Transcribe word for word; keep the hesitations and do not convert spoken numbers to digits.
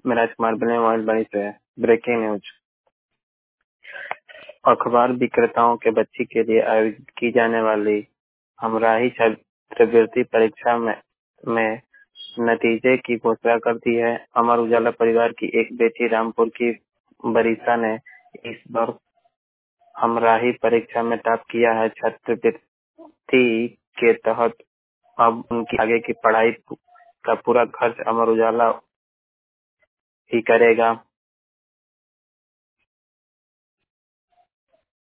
मैं राजकुमार बने मोबाइल बनी से ब्रेकिंग न्यूज। अखबार विक्रेताओं के बच्चे के लिए आयोजित की जाने वाली हमराही छात्रवृत्ति परीक्षा में, में नतीजे की घोषणा कर दी है। अमर उजाला परिवार की एक बेटी रामपुर की बरीसा ने इस बार हमराही परीक्षा में टॉप किया है। छात्रवृत्ति के तहत अब उनकी आगे की पढ़ाई का पूरा खर्च अमर उजाला ही करेगा।